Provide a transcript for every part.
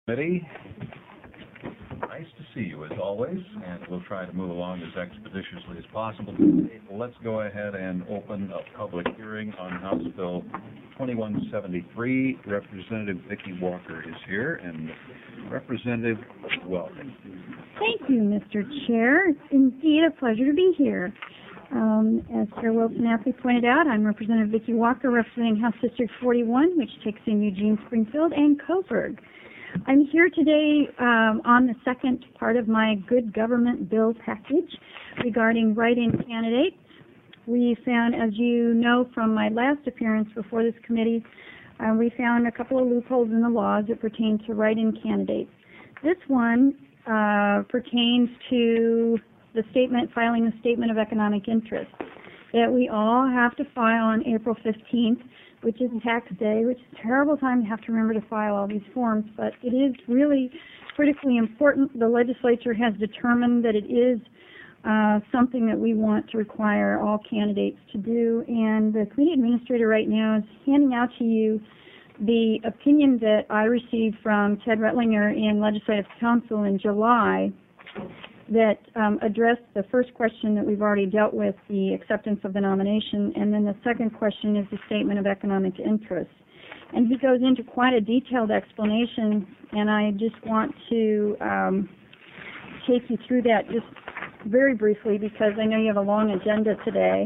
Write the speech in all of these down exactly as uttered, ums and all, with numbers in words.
Committee. Nice to see you as always, and we'll try to move along as expeditiously as possible. Let's go ahead and open a public hearing on House Bill twenty-one seventy-three. Representative Vicki Walker is here, and Representative, welcome. Thank you, Mister Chair. It's indeed a pleasure to be here. Um, as Chair Wilson aptly pointed out, I'm Representative Vicki Walker, representing House District forty-one, which takes in Eugene, Springfield, and Coburg. I'm here today um, on the second part of my good government bill package regarding write-in candidates. We found, as you know from my last appearance before this committee, uh, we found a couple of loopholes in the laws that pertain to write-in candidates. This one uh, pertains to the statement, filing a statement of economic interest that we all have to file on April fifteenth, which is tax day, which is a terrible time to have to remember to file all these forms, but it is really critically important. The legislature has determined that it is uh, something that we want to require all candidates to do, and the committee administrator right now is handing out to you the opinion that I received from Ted Rettlinger in Legislative Council in July that um, addressed the first question that we've already dealt with, the acceptance of the nomination, and then the second question is the statement of economic interest. And he goes into quite a detailed explanation, and I just want to um, take you through that just very briefly because I know you have a long agenda today.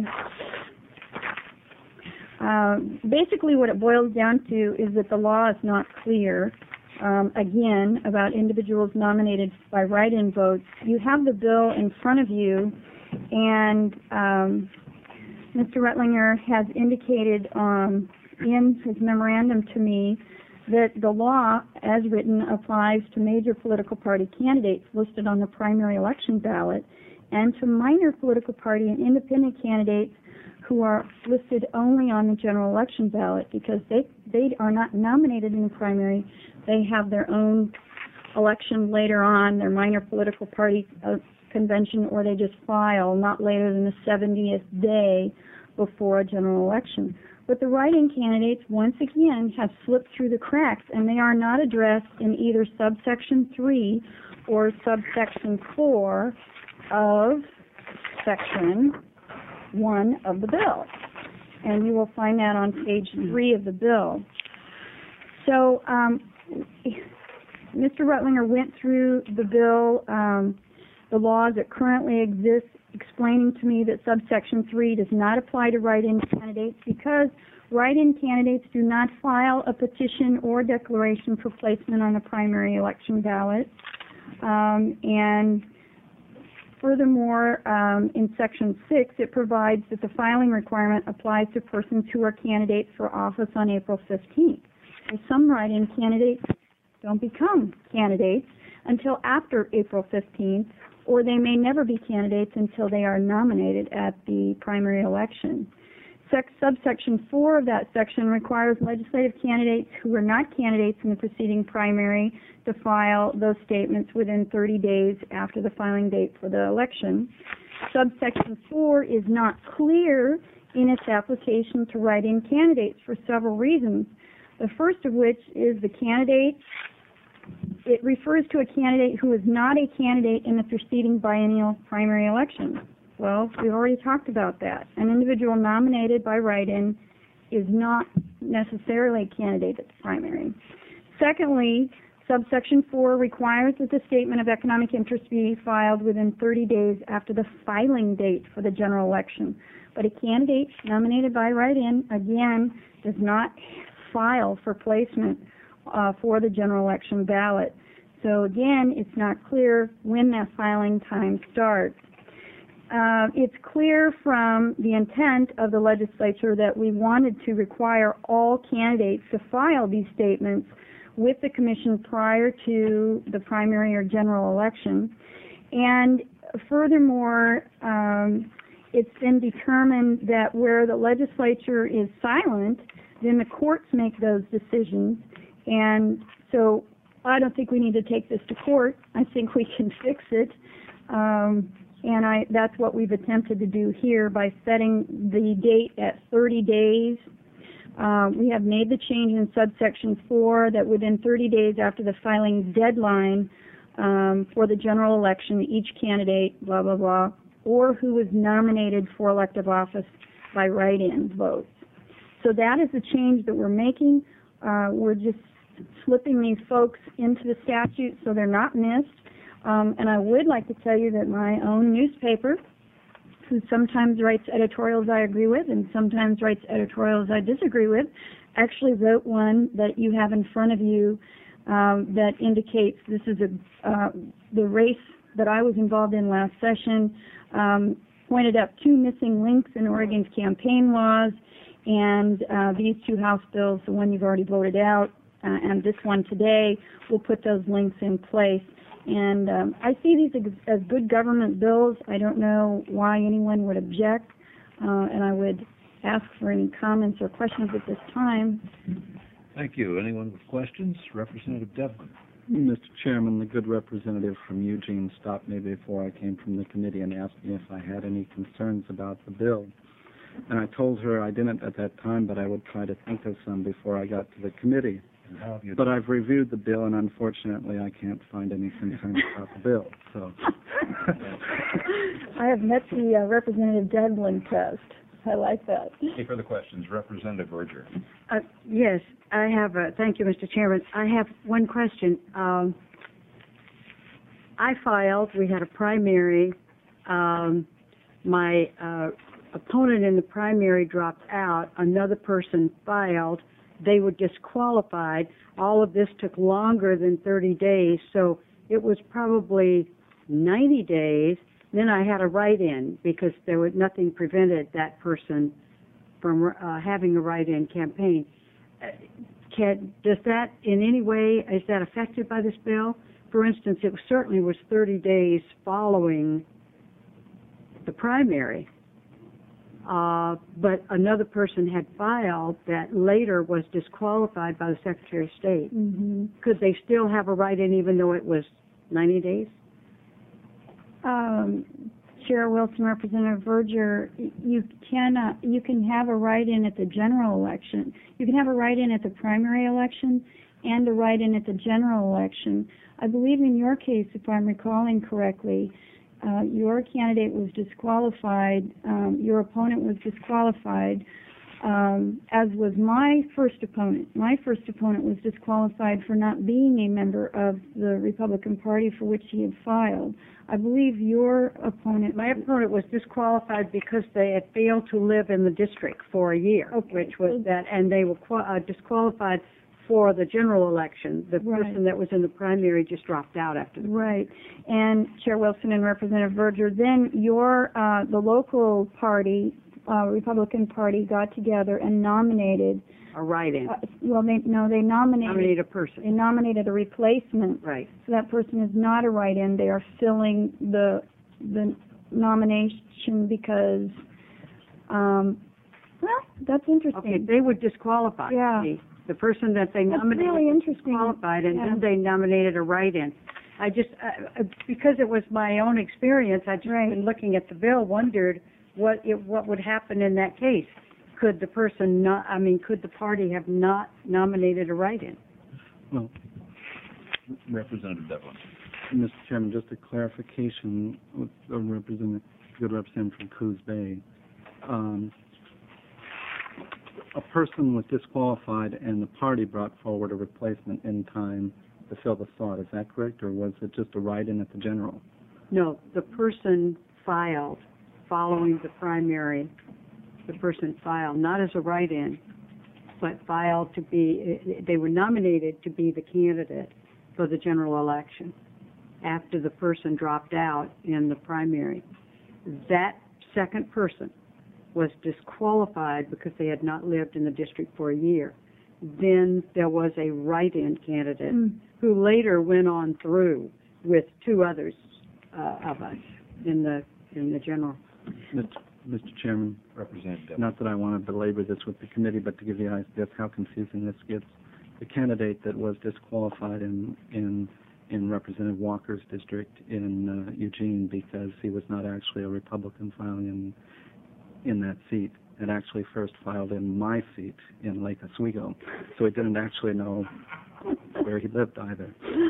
Uh, basically what it boils down to is that the law is not clear. Um, again, about individuals nominated by write-in votes. You have the bill in front of you, and um, Mister Rettlinger has indicated um, in his memorandum to me that the law, as written, applies to major political party candidates listed on the primary election ballot and to minor political party and independent candidates who are listed only on the general election ballot because they, they are not nominated in the primary. They have their own election later on, their minor political party uh, convention, or they just file not later than the seventieth day before a general election. But the write-in candidates, once again, have slipped through the cracks, and they are not addressed in either subsection three or subsection four of section one of the bill. And you will find that on page three of the bill. So um, Mister Rettlinger went through the bill, um, the laws that currently exist, explaining to me that subsection three does not apply to write-in candidates because write-in candidates do not file a petition or declaration for placement on a primary election ballot. Um, and Furthermore, um, in Section six, it provides that the filing requirement applies to persons who are candidates for office on April fifteenth. And some write-in candidates don't become candidates until after April fifteenth, or they may never be candidates until they are nominated at the primary election. Sec subsection four of that section requires legislative candidates who are not candidates in the preceding primary to file those statements within thirty days after the filing date for the election. Subsection four is not clear in its application to write-in candidates for several reasons. The first of which is the candidate, it refers to a candidate who is not a candidate in the preceding biennial primary election. Well, we've already talked about that. An individual nominated by write-in is not necessarily a candidate at the primary. Secondly, subsection four requires that the statement of economic interest be filed within thirty days after the filing date for the general election. But a candidate nominated by write-in, again, does not file for placement uh, for the general election ballot. So again, it's not clear when that filing time starts. Uh, it's clear from the intent of the legislature that we wanted to require all candidates to file these statements with the commission prior to the primary or general election. And furthermore, um, it's been determined that where the legislature is silent, then the courts make those decisions. And so I don't think we need to take this to court. I think we can fix it. Um, And I, that's what we've attempted to do here by setting the date at thirty days Uh, we have made the change in subsection four that within thirty days after the filing deadline um, for the general election, each candidate, blah, blah, blah, or who was nominated for elective office by write-in votes. So that is the change that we're making. Uh, we're just slipping these folks into the statute so they're not missed. Um, and I would like to tell you that my own newspaper, who sometimes writes editorials I agree with and sometimes writes editorials I disagree with, actually wrote one that you have in front of you um, that indicates this is a, uh, the race that I was involved in last session, um, pointed up two missing links in Oregon's campaign laws, and uh, these two House bills, the one you've already voted out uh, and this one today, will put those links in place. And um, I see these as good government bills. I don't know why anyone would object, uh, and I would ask for any comments or questions at this time. Thank you. Anyone with questions? Representative Devlin. Mister Chairman, the good representative from Eugene stopped me before I came from the committee and asked me if I had any concerns about the bill. And I told her I didn't at that time, but I would try to think of some before I got to the committee. And how have you But I've reviewed the bill, and unfortunately I can't find any concerns about the bill. So I have met the uh, Representative Devlin test. I like that. Any further questions? Representative Berger. Uh, yes, I have. A, thank you, Mister Chairman. I have one question. Um, I filed. We had a primary. Um, my uh, opponent in the primary dropped out. Another person filed. They were disqualified. All of this took longer than thirty days, so it was probably ninety days. Then I had a write-in because there was nothing prevented that person from uh, having a write-in campaign. Uh, can, does that in any way, is that affected by this bill? For instance, it certainly was thirty days following the primary, uh, but another person had filed that later was disqualified by the Secretary of State. Mm-hmm. Could they still have a write-in even though it was ninety days? Um, Chair Wilson, Representative Verger, you can uh, you can have a write-in at the general election. You can have a write-in at the primary election and a write-in at the general election. I believe in your case, if I'm recalling correctly, uh, your candidate was disqualified. Um, your opponent was disqualified, um, as was my first opponent. My first opponent was disqualified for not being a member of the Republican Party for which he had filed. I believe your opponent... My opponent was disqualified because they had failed to live in the district for a year, Okay. which was that, and they were uh, disqualified for the general election. The Right. person that was in the primary just dropped out after the... Right. And Chair Wilson and Representative Verger, then your, uh, the local party, uh, Republican Party, got together and nominated, A write-in. uh, well, they, no, they nominated, Nominate a they person. nominated a replacement. Right. So that person is not a write-in. They are filling the, the nomination because, um, well, that's interesting. Okay, they were disqualified. Yeah. The, the person that they That's nominated really was interesting. disqualified, and Yeah. then they nominated a write-in. I just, uh, uh, because it was my own experience, I just Right. been looking at the bill, wondered what it, what would happen in that case. Could the person not, I mean, could the party have not nominated a write-in? well, Representative Devlin. Mister Chairman, just a clarification with a representative, good representative from Coos Bay. Um, a person was disqualified and the party brought forward a replacement in time to fill the slot. Is that correct, or was it just a write-in at the general? No, the person filed following the primary. The person filed, not as a write-in, but filed to be, they were nominated to be the candidate for the general election after the person dropped out in the primary. That second person was disqualified because they had not lived in the district for a year. Then there was a write-in candidate Mm. who later went on through with two others uh, of us in the in the general. Mister Chairman, Representative Devlin. not that I want to belabor this with the committee, but to give you ideas how confusing this gets. The candidate that was disqualified in in in Representative Walker's district in uh, Eugene because he was not actually a Republican filing in in that seat had actually first filed in my seat in Lake Oswego, so he didn't actually know where he lived either.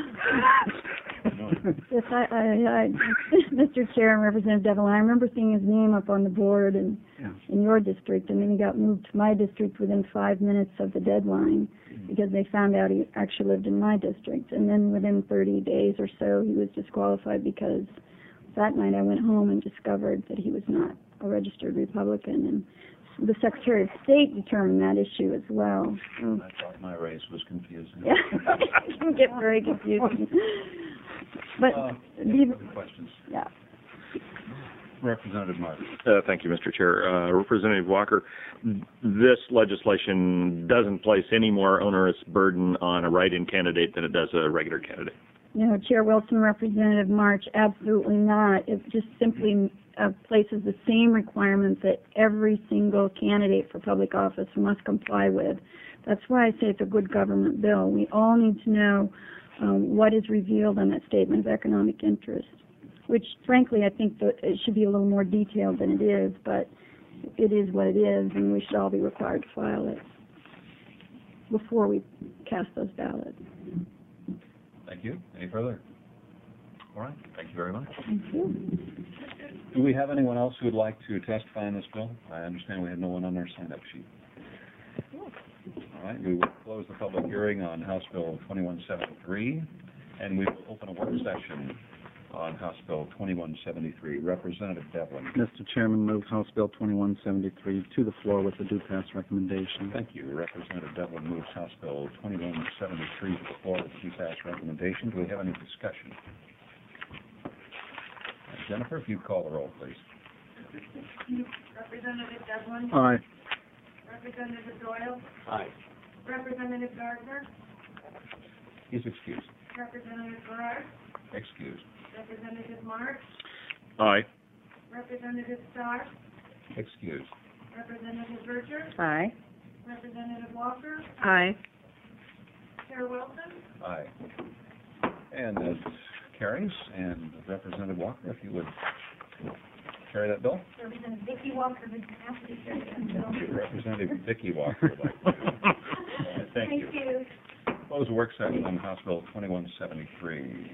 Yes, I, I, I, Mister Chair and Representative Devlin, I remember seeing his name up on the board in, Yeah. in your district, and then he got moved to my district within five minutes of the deadline because they found out he actually lived in my district. And then within thirty days or so, he was disqualified because that night I went home and discovered that he was not a registered Republican. And the Secretary of State determined that issue as well. So, I thought my race was confusing. yeah, it can get very confusing. But, Uh, the, any further questions? yeah. Representative Martin. Uh, Thank you, Mister Chair. Uh, Representative Walker, this legislation doesn't place any more onerous burden on a write-in candidate than it does a regular candidate. No, Chair Wilson, Representative March, absolutely not. It just simply uh, places the same requirements that every single candidate for public office must comply with. That's why I say it's a good government bill. We all need to know um, what is revealed on that statement of economic interest, which frankly I think that it should be a little more detailed than it is, but it is what it is, and we should all be required to file it before we cast those ballots. Thank you. Any further? All right. Thank you very much. Thank you. Do we have anyone else who would like to testify on this bill? I understand we have no one on our sign-up sheet. All right. We will close the public hearing on House Bill twenty-one seventy-three, and we will open a work session on House Bill twenty-one seventy-three. Representative Devlin. Mister Chairman, move House Bill twenty-one seventy-three to the floor with a do pass recommendation. Thank you. Representative Devlin moves House Bill twenty-one seventy-three to the floor with a two-pass recommendation. Do we have any discussion? Uh, Jennifer, if you call the roll, please. Representative Devlin. Aye. Representative Doyle. Aye. Representative Gardner. He's excused. Representative Gerard. Excused. Representative March. Aye. Representative Starr. Excused. Representative Berger. Aye. Representative Walker. Aye. Chair Wilson. Aye. And that carries. And Representative Walker, if you would carry that bill. Representative Vicki Walker would have to carry that bill. Representative Vicki Walker would like to. All right, Thank you. Thank you. Close the work session on House Bill twenty-one seventy-three.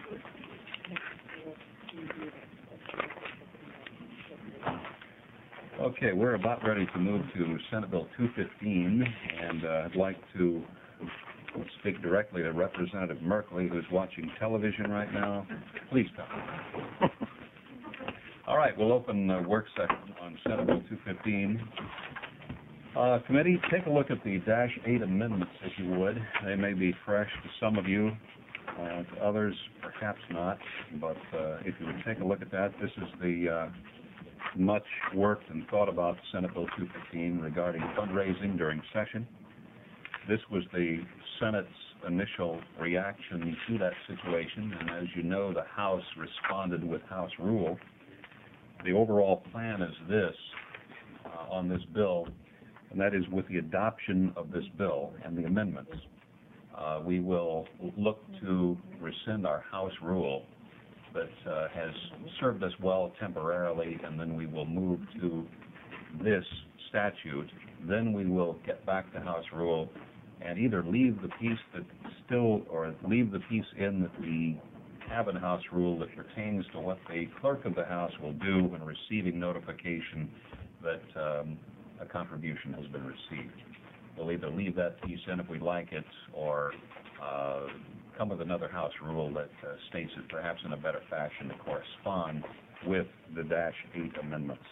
Okay, we're about ready to move to Senate Bill two fifteen, and uh, I'd like to speak directly to Representative Merkley, who's watching television right now. Please come. All right, we'll open the work session on Senate Bill two fifteen. Uh, committee, take a look at the dash eight amendments, if you would. They may be fresh to some of you, uh, to others perhaps not, but uh, if you would take a look at that, this is the uh, much worked and thought about Senate Bill two fifteen regarding fundraising during session. This was the Senate's initial reaction to that situation, and as you know, the House responded with House rule. The overall plan is this uh, on this bill, and that is with the adoption of this bill and the amendments, uh, we will look to rescind our House rule that uh, has served us well temporarily, and then we will move to this statute. Then we will get back to House rule and either leave the piece that still, or leave the piece in that we have in House rule that pertains to what the clerk of the House will do when receiving notification that um, a contribution has been received. We'll either leave that piece in if we like it, or uh, come with another House rule that uh, states it perhaps in a better fashion to correspond with the dash eight amendments.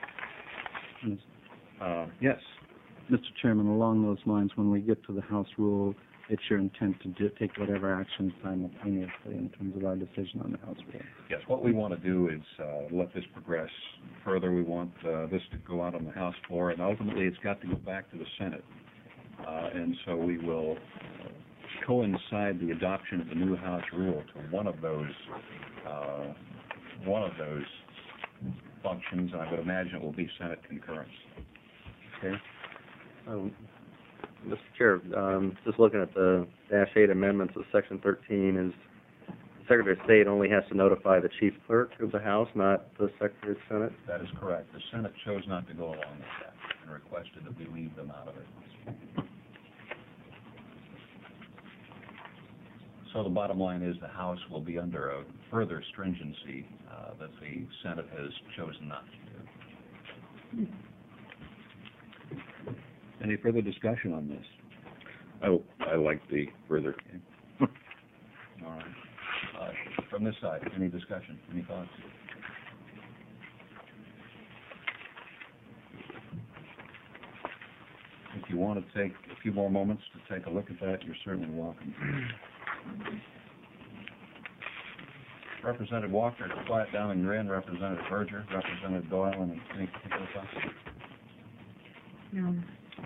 Uh, yes. Mister Chairman, along those lines, when we get to the House rule, it's your intent to do, take whatever action simultaneously in terms of our decision on the House rule. Yes, what we want to do is uh, let this progress further. We want uh, this to go out on the House floor, and ultimately it's got to go back to the Senate. Uh, and so we will uh, coincide the adoption of the new House rule to one of those uh, one of those functions, and I would imagine it will be Senate concurrence. Okay. Um, Mister Chair, um, just looking at the dash eight amendments of Section thirteen, is the Secretary of State only has to notify the Chief Clerk of the House, not the Secretary of Senate? That is correct. The Senate chose not to go along with that. and requested that we leave them out of it. So the bottom line is the House will be under a further stringency uh, that the Senate has chosen not to do. Any further discussion on this? I, I like the further. All right. Uh, From this side, any discussion, any thoughts? If you want to take a few more moments to take a look at that, you're certainly welcome. Representative Walker, quiet down and grin. Representative Berger, Representative Doyle, and any particular thoughts? No.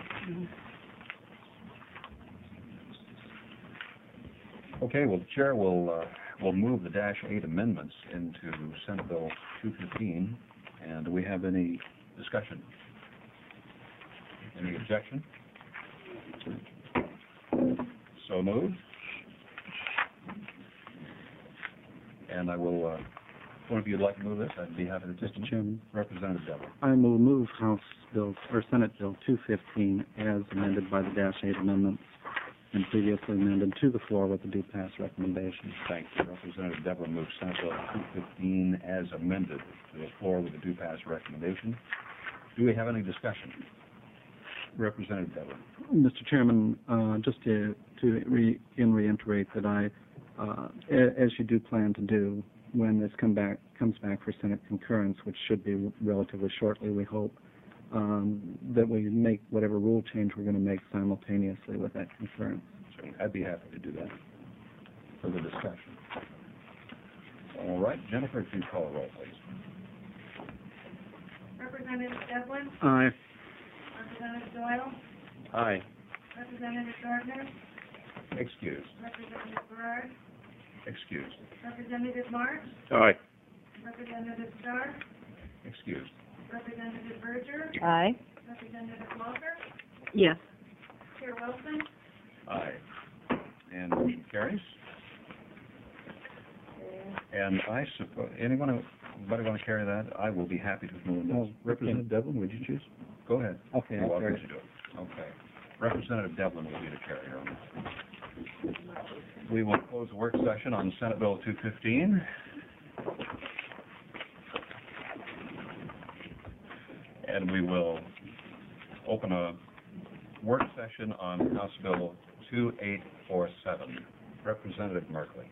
Okay, well, the chair will, uh, will move the dash eight amendments into Senate Bill two fifteen. And do we have any discussion? Any objection? So moved. And I will, uh, one of you would like to move this? I'd be happy to take Mister it. Chairman, Representative Devlin. I will move House Bill, or Senate Bill two fifteen as amended by the dash eight amendments and previously amended to the floor with the do pass recommendation. Thank you. Representative Devlin moves Senate Bill two fifteen as amended to the floor with a do pass recommendation. Do we have any discussion? Representative Devlin. Mister Chairman, uh, just to, to re, in reiterate that I, uh, a- as you do plan to do, when this come back, comes back for Senate concurrence, which should be relatively shortly, we hope, um, that we make whatever rule change we're going to make simultaneously with that concurrence. Certainly. I'd be happy to do that for the discussion. All right. Jennifer, if you call the roll, please. Representative Devlin, Aye. Representative Doyle, Aye. Representative Gardner, Excused. Representative Berard, Excused. Representative March, Aye. Representative Starr, Excused. Representative Berger, Aye. Representative Walker, Yes. Chair Wilson, Aye. And motion carries. And I suppose, anyone, anybody want to carry that? I will be happy to move this. Oh, Representative Devlin, would you choose? Go ahead. Okay, You're I'll welcome carry to do it. Okay. Representative Devlin will be the carrier on this. We will close the work session on Senate Bill two fifteen. And we will open a work session on House Bill two eight four seven. Representative Merkley.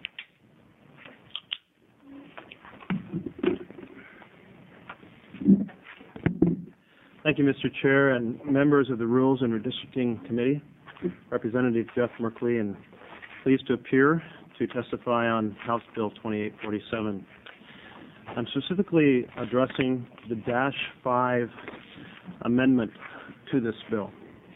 Thank you, Mister Chair, and members of the Rules and Redistricting Committee. Representative Jeff Merkley, and pleased to appear to testify on House Bill twenty-eight forty-seven. I'm specifically addressing the Dash five amendment to this bill.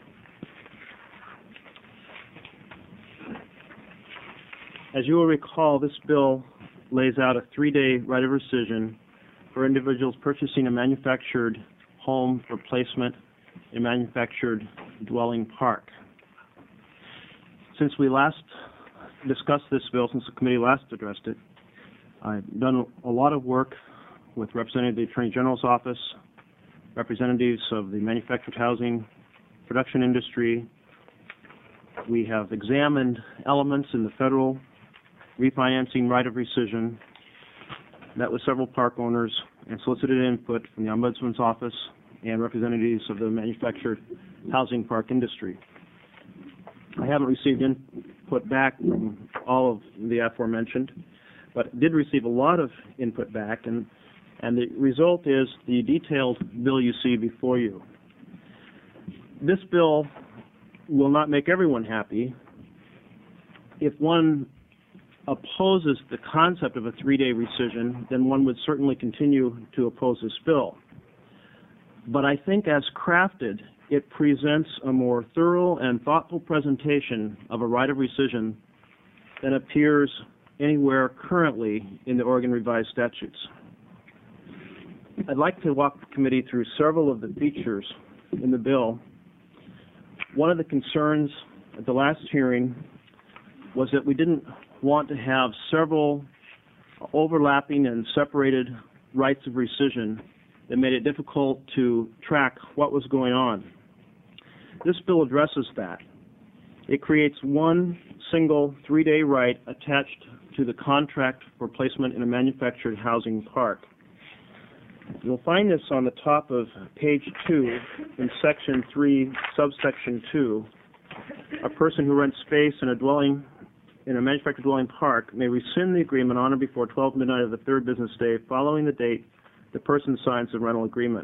As you will recall, this bill lays out a three-day right of rescission for individuals purchasing a manufactured home for placement in a manufactured dwelling park. Since we last discussed this bill, since the committee last addressed it, I've done a lot of work with representatives of the Attorney General's office, representatives of the manufactured housing production industry. We have examined elements in the federal refinancing right of rescission, met with several park owners, and solicited input from the Ombudsman's office and representatives of the manufactured housing park industry. I haven't received input back from all of the aforementioned, but did receive a lot of input back, and, and the result is the detailed bill you see before you. This bill will not make everyone happy. If one opposes the concept of a three-day rescission, then one would certainly continue to oppose this bill. But I think as crafted, it presents a more thorough and thoughtful presentation of a right of rescission than appears anywhere currently in the Oregon Revised Statutes. I'd like to walk the committee through several of the features in the bill. One of the concerns at the last hearing was that we didn't want to have several overlapping and separated rights of rescission that made it difficult to track what was going on. This bill addresses that. It creates one single three-day right attached to the contract for placement in a manufactured housing park. You'll find this on the top of page two in section three, subsection two. A person who rents space in a dwelling, in a manufactured dwelling park may rescind the agreement on or before twelve midnight of the third business day following the date the person signs the rental agreement.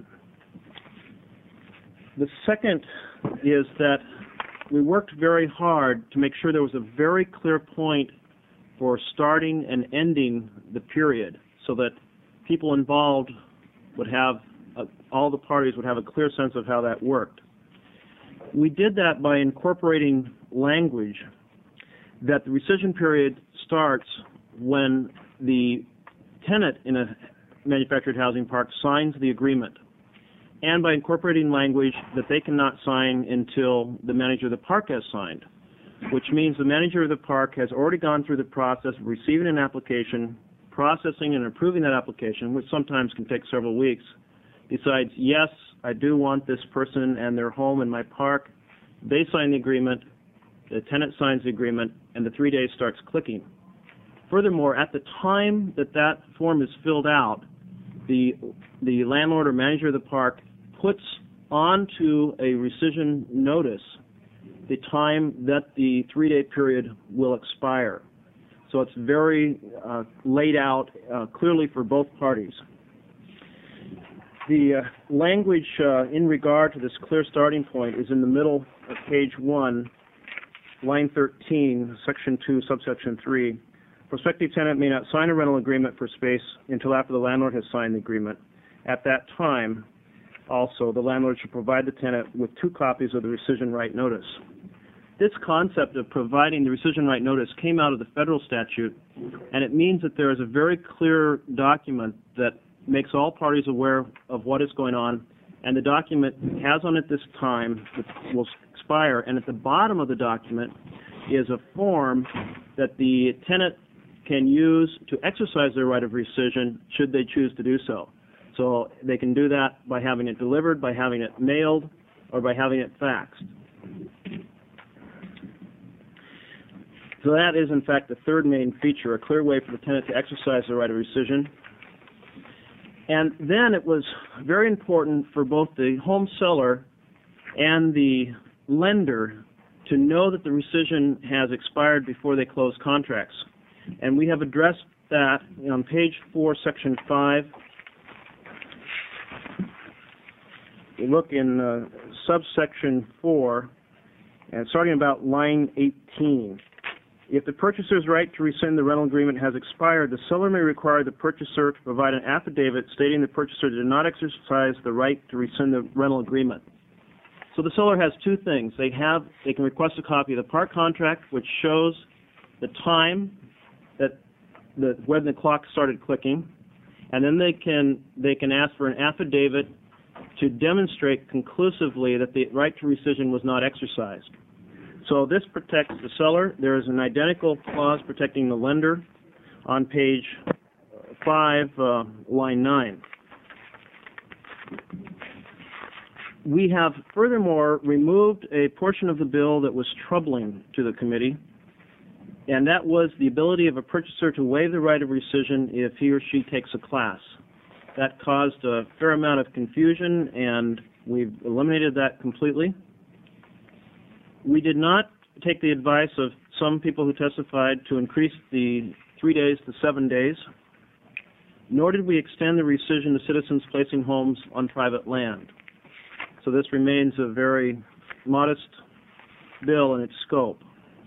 The second is that we worked very hard to make sure there was a very clear point for starting and ending the period so that people involved would have, a, all the parties would have a clear sense of how that worked. We did that by incorporating language that the rescission period starts when the tenant in a manufactured housing park signs the agreement, and by incorporating language that they cannot sign until the manager of the park has signed, which means the manager of the park has already gone through the process of receiving an application, processing and approving that application, which sometimes can take several weeks, decides, yes, I do want this person and their home in my park. They sign the agreement, the tenant signs the agreement, and the three days starts clicking. Furthermore, at the time that that form is filled out, the, the landlord or manager of the park puts onto a rescission notice the time that the three-day period will expire. So it's very uh, laid out uh, clearly for both parties. The uh, language uh, in regard to this clear starting point is in the middle of page one, line thirteen, section two, subsection three. Prospective tenant may not sign a rental agreement for space until after the landlord has signed the agreement. At that time, also, the landlord should provide the tenant with two copies of the rescission right notice. This concept of providing the rescission right notice came out of the federal statute, and it means that there is a very clear document that makes all parties aware of what is going on, and the document has on it this time that will expire, and at the bottom of the document is a form that the tenant can use to exercise their right of rescission should they choose to do so. So they can do that by having it delivered, by having it mailed, or by having it faxed. So that is, in fact, the third main feature, a clear way for the tenant to exercise their right of rescission. And then it was very important for both the home seller and the lender to know that the rescission has expired before they close contracts. And we have addressed that on page four, section five. We look in uh, subsection four, and starting about line eighteen. If the purchaser's right to rescind the rental agreement has expired, the seller may require the purchaser to provide an affidavit stating the purchaser did not exercise the right to rescind the rental agreement. So the seller has two things. They have, they can request a copy of the park contract, which shows the time that the, when the clock started clicking, and then they can, they can ask for an affidavit to demonstrate conclusively that the right to rescission was not exercised. So this protects the seller. There is an identical clause protecting the lender on page five, uh, line nine. We have furthermore removed a portion of the bill that was troubling to the committee, and that was the ability of a purchaser to waive the right of rescission if he or she takes a class. That caused a fair amount of confusion, and we've eliminated that completely. We did not take the advice of some people who testified to increase the three days to seven days, nor did we extend the rescission to citizens placing homes on private land. So this remains a very modest bill in its scope.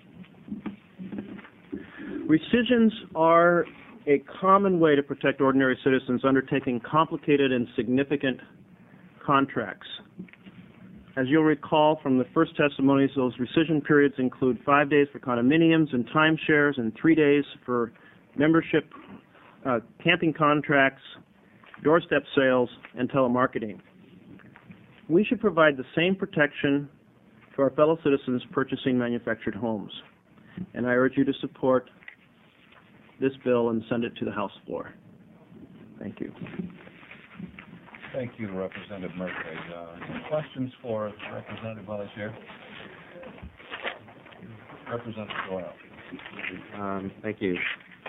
Rescissions are a common way to protect ordinary citizens undertaking complicated and significant contracts. As you'll recall from the first testimonies, those rescission periods include five days for condominiums and timeshares and three days for membership, uh, camping contracts, doorstep sales, and telemarketing. We should provide the same protection to our fellow citizens purchasing manufactured homes. And I urge you to support this bill and send it to the House floor. Thank you. Thank you, Representative Merkley. Uh, any questions for Representative while he's here? Representative Doyle. Um, thank you.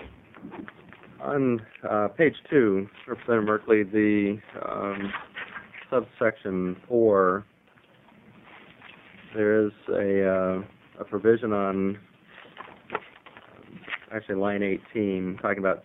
On uh, page two, Representative Merkley, the um, subsection four, there is a, uh, a provision on actually line eighteen, talking about,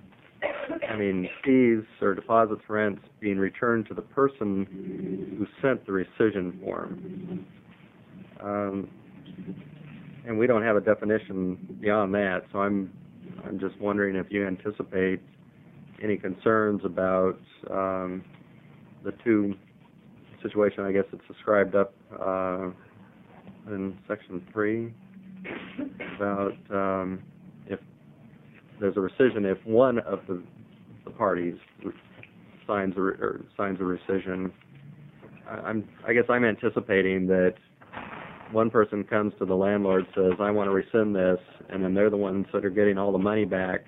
I mean, fees or deposits, rents being returned to the person who sent the rescission form. Um, and we don't have a definition beyond that, so I'm I'm just wondering if you anticipate any concerns about um, the two situation, I guess it's described up uh, in section three, about um, if there's a rescission, if one of the, the parties signs a, or signs a rescission. I, I'm, I guess I'm anticipating that one person comes to the landlord, says, I want to rescind this, and then they're the ones that are getting all the money back,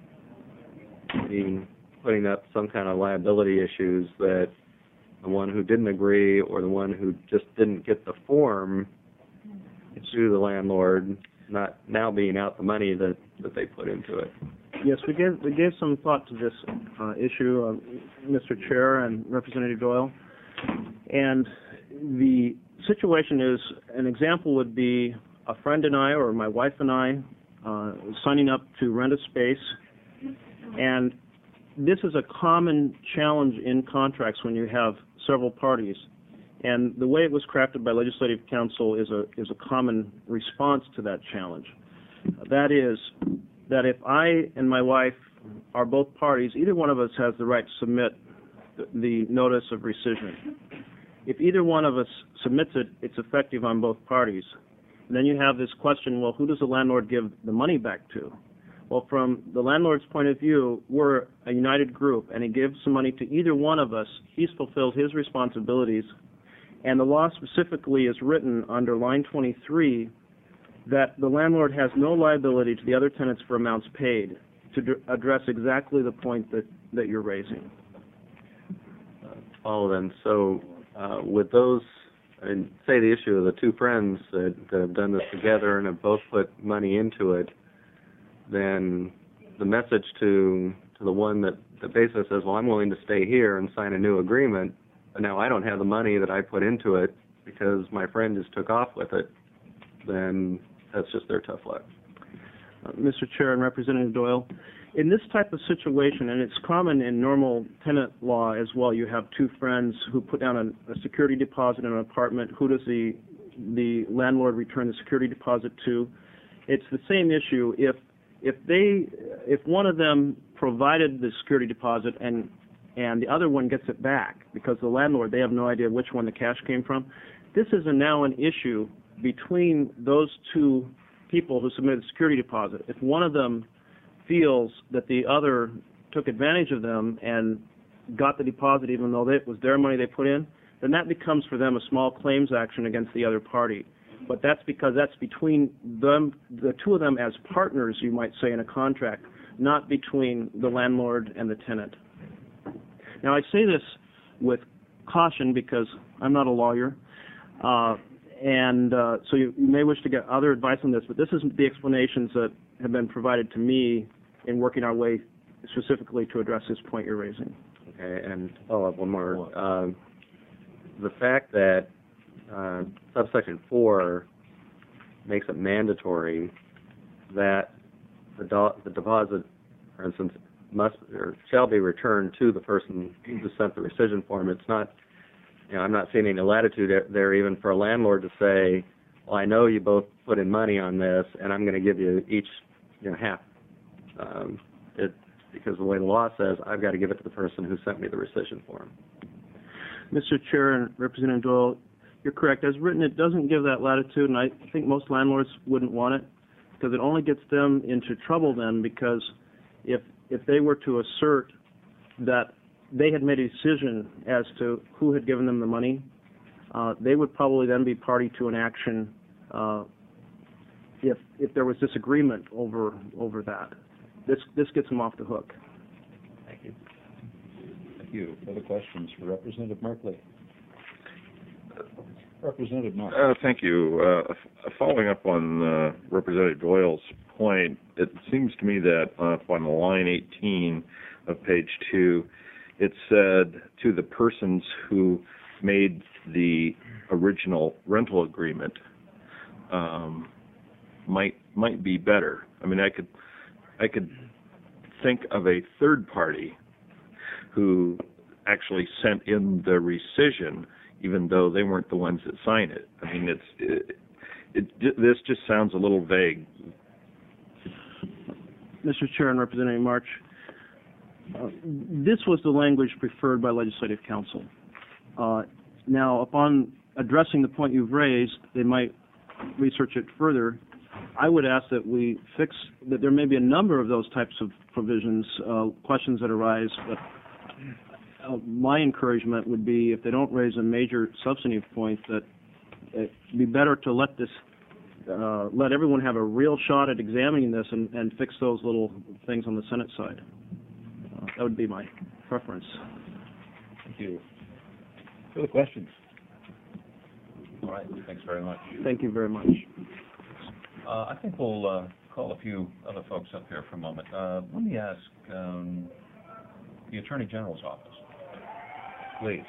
being, putting up some kind of liability issues that the one who didn't agree or the one who just didn't get the form to the landlord, not now being out the money that, that they put into it. Yes, we gave we gave some thought to this uh, issue, uh, Mister Chair and Representative Doyle, and the situation is, an example would be a friend and I, or my wife and I, uh, signing up to rent a space, and this is a common challenge in contracts when you have several parties, and the way it was crafted by Legislative Council is a is a common response to that challenge. That is, that if I and my wife are both parties, either one of us has the right to submit the, the notice of rescission. If either one of us submits it, it's effective on both parties. And then you have this question, well, who does the landlord give the money back to? Well, from the landlord's point of view, we're a united group, and he gives some money to either one of us. He's fulfilled his responsibilities. And the law specifically is written under line twenty-three that the landlord has no liability to the other tenants for amounts paid, to d- address exactly the point that, that you're raising. Uh, follow then. So uh, with those, and say the issue of the two friends that, that have done this together and have both put money into it, then the message to to the one that, that basically says, well, I'm willing to stay here and sign a new agreement, but now I don't have the money that I put into it because my friend just took off with it, then that's just their tough luck. Uh, Mister Chair and Representative Doyle, in this type of situation, and it's common in normal tenant law as well, you have two friends who put down a, a security deposit in an apartment. Who does the the landlord return the security deposit to? It's the same issue. If if they if one of them provided the security deposit and and the other one gets it back because the landlord, they have no idea which one the cash came from, this is a, now an issue between those two people who submitted the security deposit. If one of them feels that the other took advantage of them and got the deposit even though it was their money they put in, then that becomes for them a small claims action against the other party. But that's because that's between them, the two of them as partners, you might say, in a contract, not between the landlord and the tenant. Now, I say this with caution because I'm not a lawyer, uh, and uh, so you, you may wish to get other advice on this, but this is the explanations that have been provided to me in working our way specifically to address this point you're raising. Okay, and follow up one more. Uh, the fact that uh, subsection four makes it mandatory that the, do- the deposit, for instance, must or shall be returned to the person who sent the rescission form. It's not, you know, I'm not seeing any latitude there even for a landlord to say, well, I know you both put in money on this, and I'm going to give you each, you know, half. Um, it because the way the law says, I've got to give it to the person who sent me the rescission form. Mister Chair and Representative Doyle, you're correct. As written, it doesn't give that latitude, and I think most landlords wouldn't want it because it only gets them into trouble then, because if if they were to assert that they had made a decision as to who had given them the money, uh, they would probably then be party to an action uh, if if there was disagreement over over that. This this gets them off the hook. Thank you. Thank you. Further questions for Representative Merkley? Representative Mark. Uh, thank you. Uh, f- following up on uh, Representative Doyle's point, it seems to me that up on line eighteen of page two, it said to the persons who made the original rental agreement um, might might be better. I mean, I could I could think of a third party who actually sent in the rescission, even though they weren't the ones that signed it. I mean, it's it, it this just sounds a little vague. Mister Chair and Representative March, uh, this was the language preferred by Legislative Council. Uh, now, upon addressing the point you've raised, they might research it further. I would ask that we fix that there may be a number of those types of provisions, uh, questions that arise, but uh, my encouragement would be if they don't raise a major substantive point, that it'd be better to let this Uh, let everyone have a real shot at examining this and, and fix those little things on the Senate side. Uh, that would be my preference. Thank you. Further questions? All right, thanks very much. Thank you very much. Uh, I think we'll uh, call a few other folks up here for a moment. Uh, let me ask um, the Attorney General's office, please.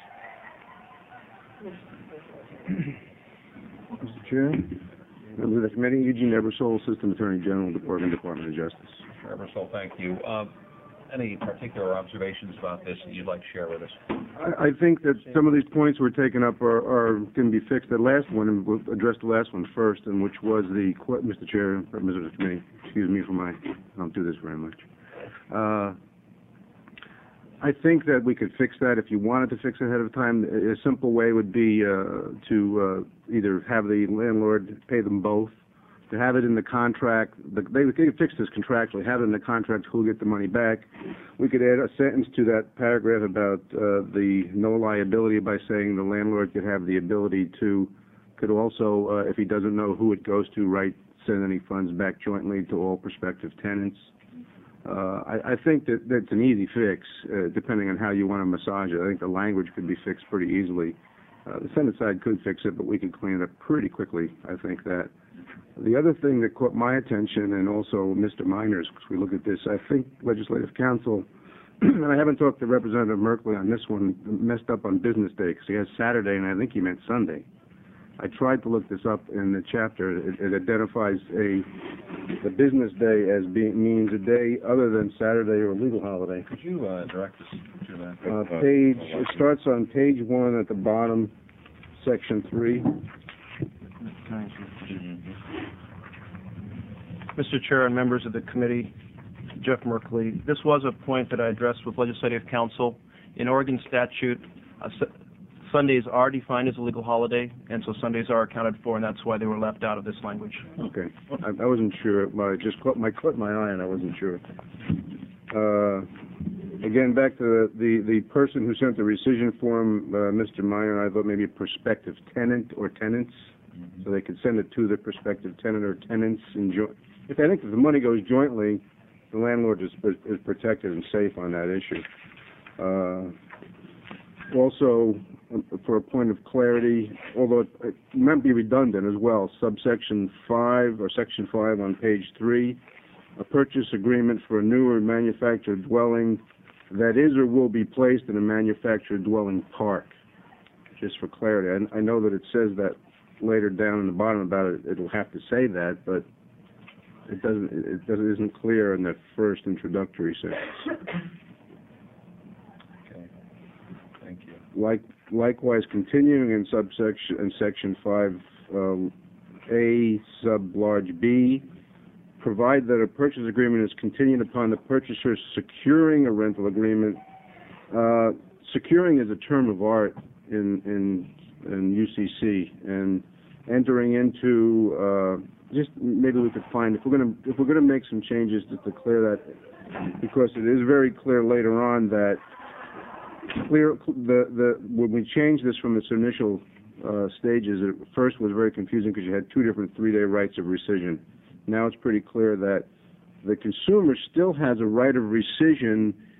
Mister Chair, members of the committee, Eugene Ebersole, Assistant Attorney General, Department, Department of Justice. Mister Ebersole, thank you. Uh, any particular observations about this that you'd like to share with us? I, I think that some of these points were taken up are, are can be fixed. The last one, and we'll address the last one first, and which was the, Mister Chair, members of the committee, excuse me for my, I don't do this very much. Uh, I think that we could fix that if you wanted to fix it ahead of time. A simple way would be uh, to uh, either have the landlord pay them both, to have it in the contract. The, they, they could fix this contractually, have it in the contract who'll get the money back. We could add a sentence to that paragraph about uh, the no liability by saying the landlord could have the ability to, could also, uh, if he doesn't know who it goes to, right, send any funds back jointly to all prospective tenants. Uh, I, I think that that's an easy fix, uh, depending on how you want to massage it. I think the language could be fixed pretty easily. Uh, the Senate side could fix it, but we could clean it up pretty quickly. I think that. The other thing that caught my attention, and also Mister Minor's, because we look at this, I think Legislative Council, and I haven't talked to Representative Merkley on this one, messed up on business day, because he has Saturday, and I think he meant Sunday. I tried to look this up in the chapter. It, it identifies a the business day as being means a day other than Saturday or a legal holiday. Could you uh, direct us to that? Uh, page it starts on page one at the bottom, section three. Mister Chair and members of the committee, Jeff Merkley, this was a point that I addressed with Legislative Council. In Oregon statute, uh, Sundays are defined as a legal holiday, and so Sundays are accounted for, and that's why they were left out of this language. Okay, I, I wasn't sure. I just caught my caught my eye, and I wasn't sure. Uh, again, back to the, the the person who sent the rescission form, uh, Mister Minor. I thought maybe a prospective tenant or tenants, mm-hmm. so they could send it to the prospective tenant or tenants. In jo- if I think if the money goes jointly, the landlord is is protected and safe on that issue. Uh, also, for a point of clarity, although it, it might be redundant as well, subsection five or section five on page three, a purchase agreement for a new or manufactured dwelling that is or will be placed in a manufactured dwelling park. Just for clarity, I, I know that it says that later down in the bottom about it, it'll have to say that, but it doesn't. It doesn't isn't clear in that first introductory sentence. Okay. Thank you. Like. Likewise, continuing in subsection in section five, um, A sub large B, provide that a purchase agreement is continued upon the purchaser securing a rental agreement. Uh, securing is a term of art in in, in U C C, and entering into uh, just maybe we could find if we're going to if we're going to make some changes to, to clear that, because it is very clear later on that. Clear the the when we changed this from its initial uh, stages, it first was very confusing because you had two different three-day rights of rescission. Now it's pretty clear that the consumer still has a right of rescission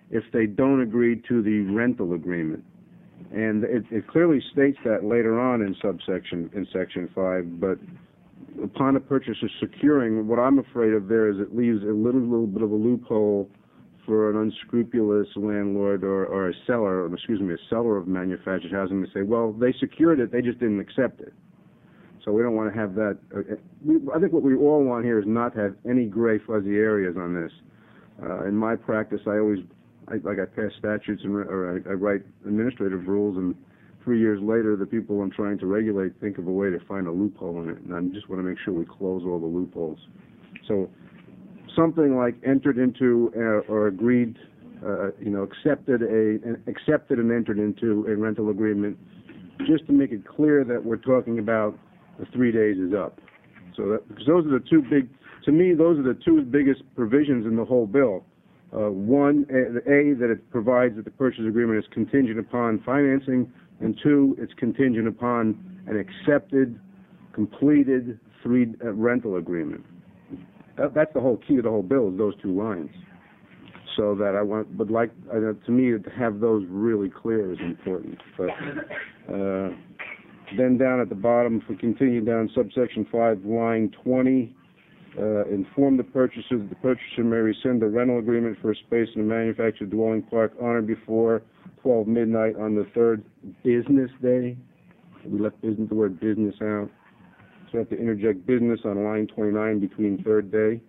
if they don't agree to the rental agreement. And it, it clearly states that later on in subsection, in section five, but upon a purchaser securing, what I'm afraid of there is it leaves a little, little bit of a loophole for an unscrupulous landlord or, or a seller, or excuse me, a seller of manufactured housing to say, well, they secured it, they just didn't accept it. So we don't want to have that. Uh, we, I think what we all want here is not to have any gray, fuzzy areas on this. Uh, in my practice, I always, I, like I pass statutes and, or I, I write administrative rules, and three years later, the people I'm trying to regulate think of a way to find a loophole in it, and I just want to make sure we close all the loopholes. So something like entered into uh, or agreed, uh, you know, accepted a an accepted and entered into a rental agreement, just to make it clear that we're talking about the three days is up. So that, because those are the two big, to me, those are the two biggest provisions in the whole bill. Uh, one, a, a, that it provides that the purchase agreement is contingent upon financing, and two, it's contingent upon an accepted, completed three uh, rental agreement. That, that's the whole key to the whole bill, is those two lines. So that I want, but like, uh, to me, to have those really clear is important. But uh, then down at the bottom, if we continue down subsection five, line twenty, uh, inform the purchaser that the purchaser may rescind the rental agreement for a space in a manufactured dwelling park on or before twelve midnight on the third business day. We left business, the word business out. So we have to interject business on line twenty-nine between third day.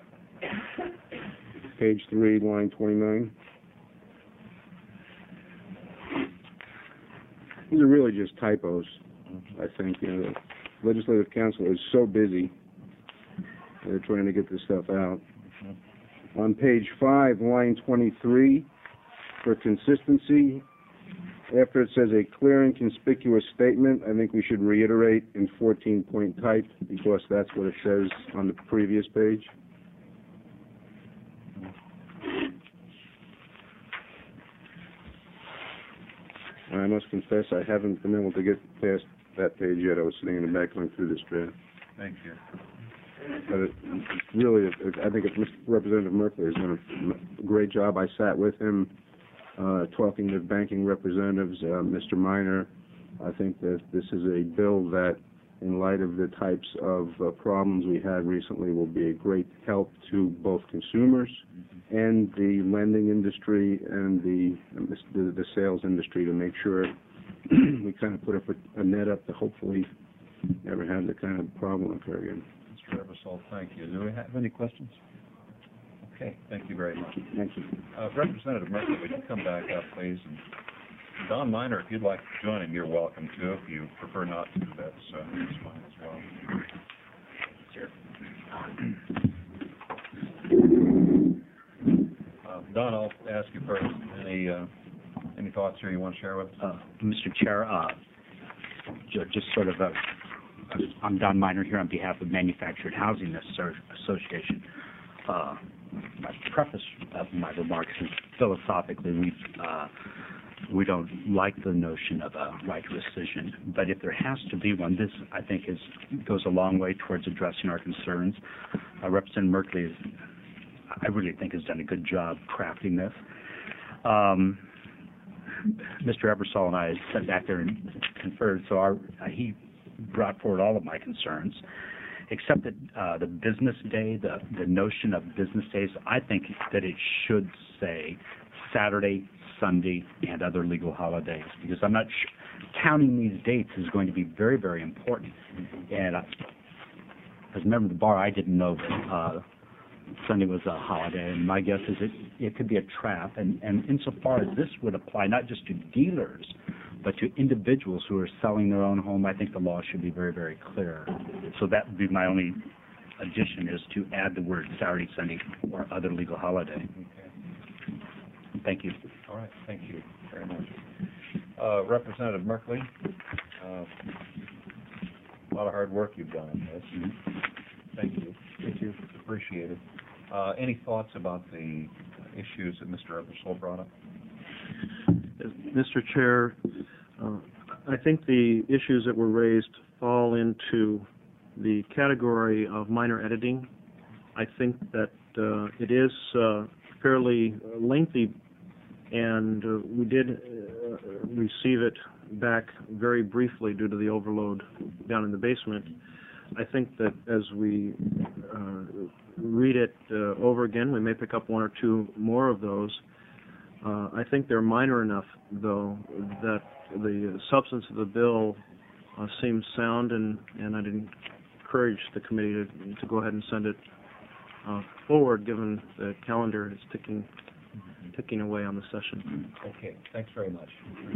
Page three, line twenty-nine. These are really just typos, I think. You know, the Legislative Council is so busy. They're trying to get this stuff out. On page five, line twenty-three, for consistency, after it says a clear and conspicuous statement, I think we should reiterate in fourteen-point type, because that's what it says on the previous page. I must confess I haven't been able to get past that page yet. I was sitting in the back going through this draft. Thank you. But it, it's really, it, I think it's Mister Representative Merkley has done a great job. I sat with him uh, talking to banking representatives, uh, Mister Minor. I think that this is a bill that, in light of the types of uh, problems we had recently, will be a great help to both consumers and the lending industry and the the, the sales industry, to make sure we kind of put up a, a net up to hopefully never have that kind of problem occur again. Mister Ebersol, thank you. Do we have any questions? Okay, thank you very much. Thank you. Uh, Representative Merkley, would you come back up, please? And Don Minor, if you'd like to join him, you're welcome to. If you prefer not to, that's, uh, that's fine as well. Sure. Uh, Don, I'll ask you first. Any uh, any thoughts here you want to share with us? Uh, Mister Chair, uh, ju- just sort of a, I'm Don Minor here on behalf of Manufactured Housing Association. Uh, my preface of my remarks is philosophically we uh, we don't like the notion of a right to rescission, but if there has to be one, this I think is goes a long way towards addressing our concerns. Uh, Representative Merkley is, I really think, has done a good job crafting this. Um, Mister Ebersol and I sat back there and conferred, so our, uh, he brought forward all of my concerns, except that uh, the business day, the, the notion of business days, I think that it should say Saturday, Sunday, and other legal holidays, because I'm not sh- counting these dates is going to be very, very important. And uh, as a member of the bar, I didn't know that uh, Sunday was a holiday, and my guess is it, it could be a trap. And, and insofar as this would apply not just to dealers, but to individuals who are selling their own home, I think the law should be very, very clear. So that would be my only addition, is to add the word Saturday, Sunday, or other legal holiday. Okay. Thank you. All right, thank you very much. Uh, Representative Merkley, uh, a lot of hard work you've done on this. Mm-hmm. Thank you. Thank you. It's appreciated. Uh, any thoughts about the issues that Mister Ebersol brought up? Mister Chair, uh, I think the issues that were raised fall into the category of minor editing. I think that uh, it is a fairly lengthy and uh, we did uh, receive it back very briefly due to the overload down in the basement. I think that as we uh, read it uh, over again, we may pick up one or two more of those. Uh, I think they're minor enough, though, that the substance of the bill uh, seems sound, and, and I'd encourage the committee to, to go ahead and send it uh, forward, given the calendar is ticking ticking away on the session. Okay, thanks very much.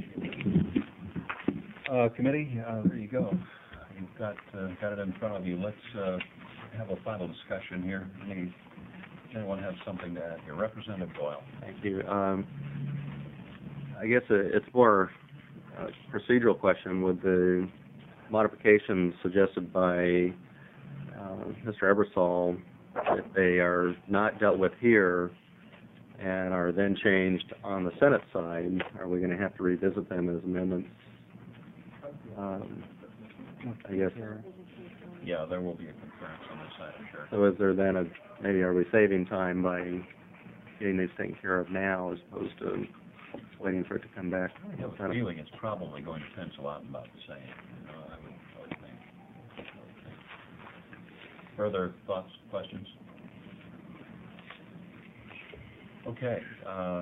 Uh, committee, uh, there you go. You've got, uh, got it in front of you. Let's, uh, have a final discussion here. Any, anyone have something to add here? Representative Doyle. Thank you. Um, I guess uh, it's more a procedural question with the modifications suggested by uh, Mister Ebersol. If they are not dealt with here and are then changed on the Senate side, are we going to have to revisit them as amendments? Um, I guess. Yeah, there will be a concurrence on this side, I'm sure. So is there then a, maybe are we saving time by getting these taken care of now as opposed to waiting for it to come back? I have a feeling it's probably going to pencil out about the same, you know, I would, I would think. I would think. Further thoughts, questions? Okay, uh,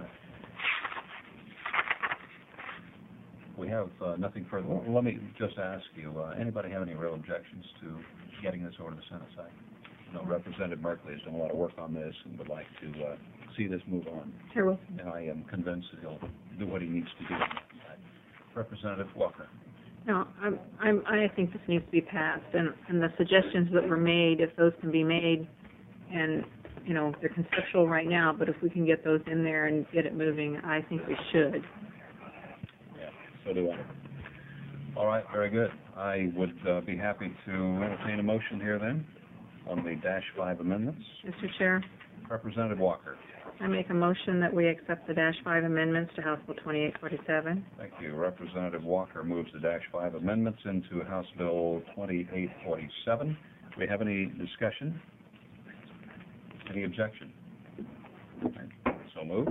we have uh, nothing further. Well, let me just ask you, uh, anybody have any real objections to getting this over to the Senate side? No, Representative Merkley has done a lot of work on this and would like to uh, see this move on. Chair Wilson. And I am convinced that he'll do what he needs to do. Representative Walker. No, I'm, I'm, I think this needs to be passed, and, and the suggestions that were made, if those can be made, and, you know, they're conceptual right now, but if we can get those in there and get it moving, I think we should. Yeah, so do I. All right, very good. I would uh, be happy to entertain a motion here then on the dash five amendments. Mister Chair, Representative Walker. I make a motion that we accept the dash five amendments to House Bill twenty-eight forty-seven. Thank you. Representative Walker moves the dash five amendments into House Bill twenty-eight forty-seven. Do we have any discussion? Any objection? So moved.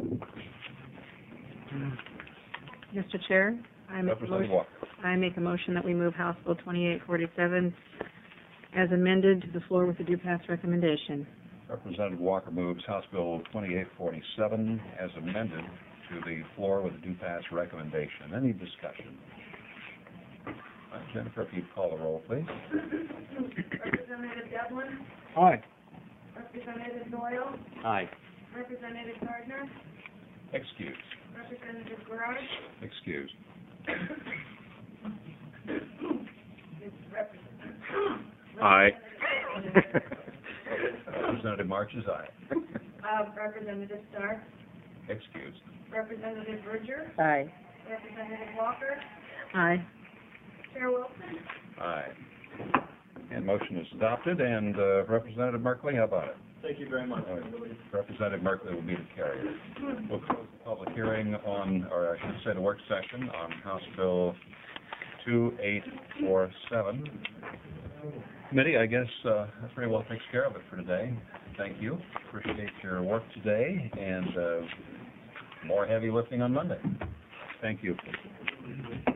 Mister Chair, I make a Representative motion, Walker. I make a motion that we move House Bill twenty-eight forty-seven as amended to the floor with the due pass recommendation. Representative Walker moves House Bill twenty-eight forty-seven as amended to the floor with a due pass recommendation. Any discussion? All right, Jennifer, if you'd call the roll, please. Representative Devlin, Aye. Representative Doyle, Aye. Representative Gardner, Excused. Representative Garrard, Excused. Aye. Representative March is aye. uh, Representative Starr, Excused. Representative Berger, Aye. Representative Walker, Aye. Chair Wilson. Aye. And motion is adopted. And uh, Representative Merkley, how about it? Thank you very much. All right. Representative Merkley will be the carrier. We'll close the public hearing on, or I should say the work session on House Bill twenty-eight forty-seven. Committee, I guess, uh, that pretty well takes care of it for today. Thank you. Appreciate your work today, and uh, more heavy lifting on Monday. Thank you.